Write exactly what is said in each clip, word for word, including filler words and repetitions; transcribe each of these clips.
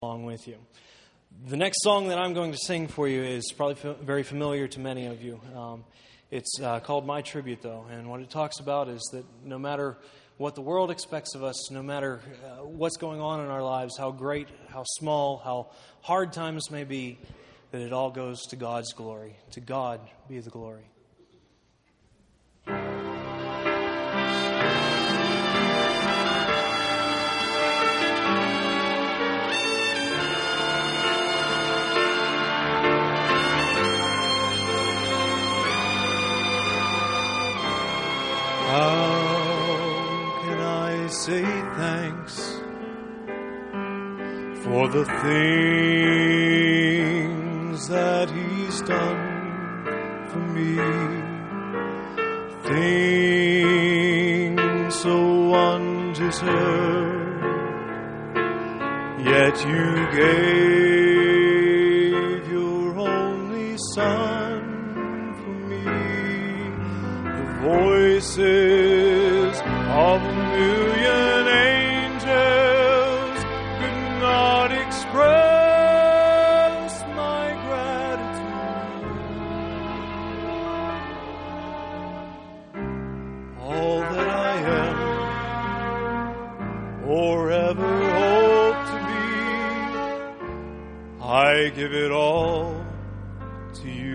along with you. The next song that I'm going to sing for you is probably f- very familiar to many of you. Um, it's uh, called My Tribute, though, and what it talks about is that no matter what the world expects of us, no matter uh, what's going on in our lives, how great, how small, how hard times may be, that it all goes to God's glory. To God be the glory. How can I say thanks for the things that He's done for me? Things so undeserved, yet You gave Your only Son for me. The voices of a million angels could not express my gratitude. All that I am or ever hope to be, I give it all to You.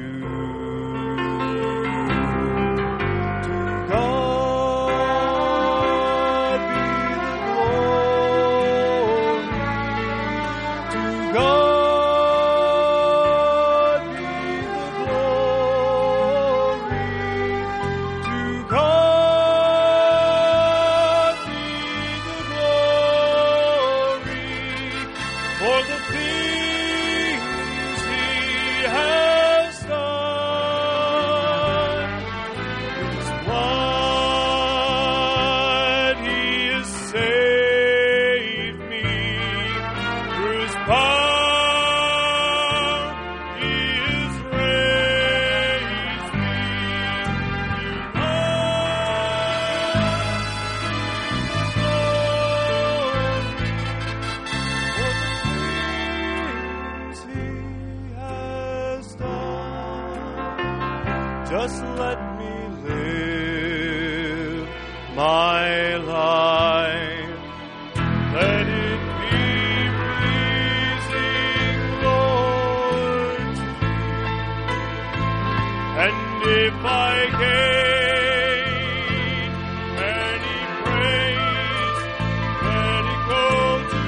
Just let me live my life. Let it be pleasing, Lord, to You. And if I gain any praise, let it go to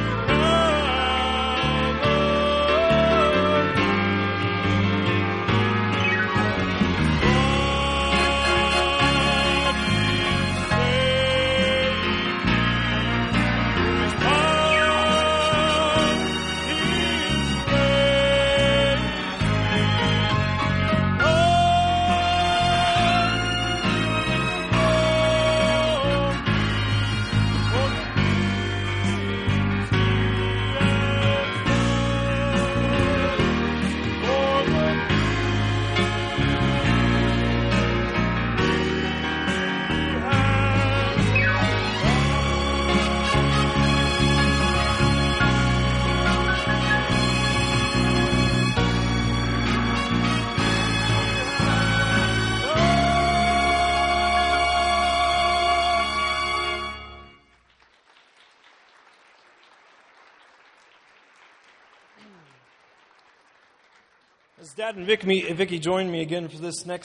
As Dad and Vicky, Vicky join me again for this next